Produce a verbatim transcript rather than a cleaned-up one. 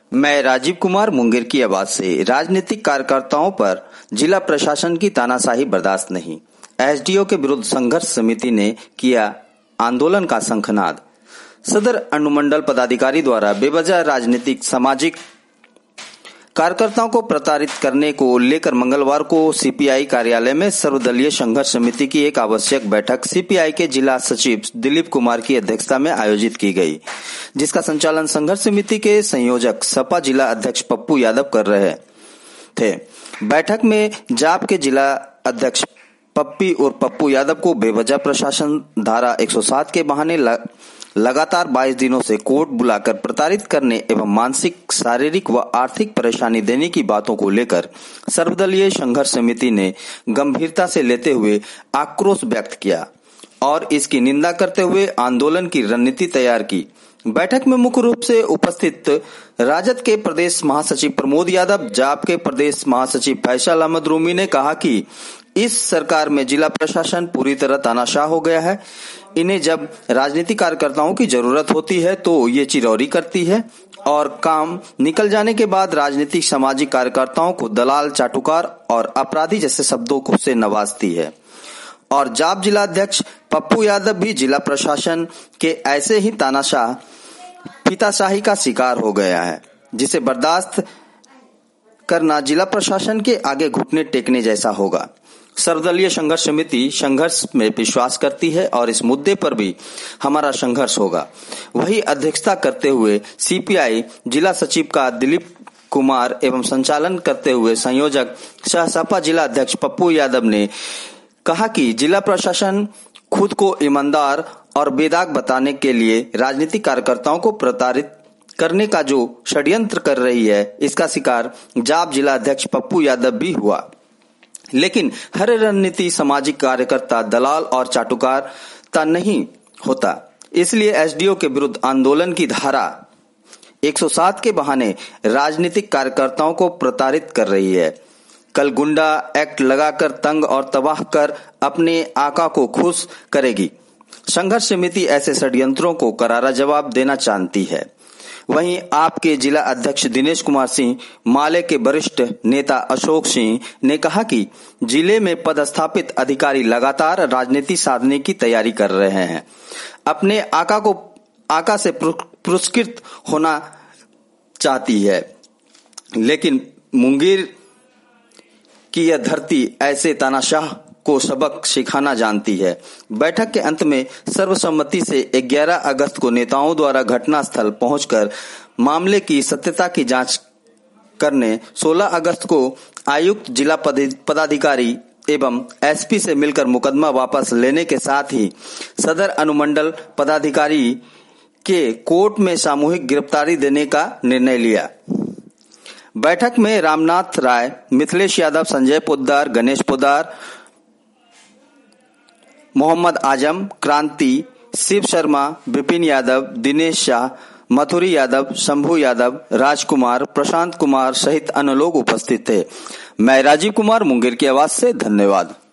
मैं राजीव कुमार मुंगेर की आवाज से राजनीतिक कार्यकर्ताओं पर जिला प्रशासन की तानाशाही बर्दाश्त नहीं। एसडीओ के विरुद्ध संघर्ष समिति ने किया आंदोलन का शंखनाद। सदर अनुमंडल पदाधिकारी द्वारा बेवजह राजनीतिक सामाजिक कार्यकर्ताओं को प्रताड़ित करने को लेकर मंगलवार को सीपीआई कार्यालय में सर्वदलीय संघर्ष समिति की एक आवश्यक बैठक सीपीआई के जिला सचिव दिलीप कुमार की अध्यक्षता में आयोजित की गई, जिसका संचालन संघर्ष समिति के संयोजक सपा जिला अध्यक्ष पप्पू यादव कर रहे थे। बैठक में जाप के जिला अध्यक्ष पप्पी और पप्पू यादव को बेवजह प्रशासन धारा एक सौ सात के बहाने लगातार बाईस दिनों से कोर्ट बुलाकर प्रताड़ित करने एवं मानसिक, शारीरिक व आर्थिक परेशानी देने की बातों को लेकर सर्वदलीय संघर्ष समिति ने गंभीरता से लेते हुए आक्रोश व्यक्त किया और इसकी निंदा करते हुए आंदोलन की रणनीति तैयार की। बैठक में मुख्य रूप से उपस्थित राजद के प्रदेश महासचिव प्रमोद यादव, जाप के प्रदेश महासचिव फैसल अहमद रूमी ने कहा कि इस सरकार में जिला प्रशासन पूरी तरह तानाशाह हो गया है। इन्हें जब राजनीतिक कार्यकर्ताओं की जरूरत होती है तो ये चिरौरी करती है और काम निकल जाने के बाद राजनीतिक सामाजिक कार्यकर्ताओं को दलाल, चाटुकार और अपराधी जैसे शब्दों को से नवाजती है। और जाप जिला अध्यक्ष पप्पू यादव भी जिला प्रशासन के ऐसे ही तानाशाह पिताशाही का शिकार हो गया है, जिसे बर्दाश्त करना जिला प्रशासन के आगे घुटने टेकने जैसा होगा। सर्वदलीय संघर्ष समिति संघर्ष में विश्वास करती है और इस मुद्दे पर भी हमारा संघर्ष होगा। वही अध्यक्षता करते हुए सीपीआई जिला सचिव का दिलीप कुमार एवं संचालन करते हुए संयोजक सह सपा जिला अध्यक्ष पप्पू यादव ने कहा कि जिला प्रशासन खुद को ईमानदार और बेदाग बताने के लिए राजनीतिक कार्यकर्ताओं को प्रताड़ित करने का जो षड्यंत्र कर रही है, इसका शिकार जाप जिला अध्यक्ष पप्पू यादव भी हुआ। लेकिन हर रणनीति सामाजिक कार्यकर्ता दलाल और चाटुकारता नहीं होता, इसलिए एसडीओ के विरुद्ध आंदोलन की धारा एक सौ सात के बहाने राजनीतिक कार्यकर्ताओं को प्रताड़ित कर रही है। कल गुंडा एक्ट लगाकर तंग और तबाह कर अपने आका को खुश करेगी। संघर्ष समिति ऐसे षड्यंत्रों को करारा जवाब देना चाहती है। वहीं आपके जिला अध्यक्ष दिनेश कुमार सिंह, माले के वरिष्ठ नेता अशोक सिंह ने कहा कि जिले में पदस्थापित अधिकारी लगातार राजनीति साधने की तैयारी कर रहे हैं। अपने आका को आका से पुरस्कृत होना चाहती है, लेकिन मुंगेर की यह धरती ऐसे तानाशाह को सबक सिखाना जानती है। बैठक के अंत में सर्वसम्मति से ग्यारह अगस्त को नेताओं द्वारा घटनास्थल पहुंचकर मामले की सत्यता की जांच करने, सोलह अगस्त को आयुक्त, जिला पदाधिकारी एवं एसपी से मिलकर मुकदमा वापस लेने के साथ ही सदर अनुमंडल पदाधिकारी के कोर्ट में सामूहिक गिरफ्तारी देने का निर्णय लिया। बैठक में रामनाथ राय, मिथिलेश यादव, संजय पोद्दार, गणेश पोद्दार, मोहम्मद आजम, क्रांति, शिव शर्मा, विपिन यादव, दिनेश शाह, मथुरी यादव, शंभू यादव, राजकुमार, प्रशांत कुमार सहित अन्य लोग उपस्थित थे। मैं राजीव कुमार मुंगेर की आवाज से धन्यवाद।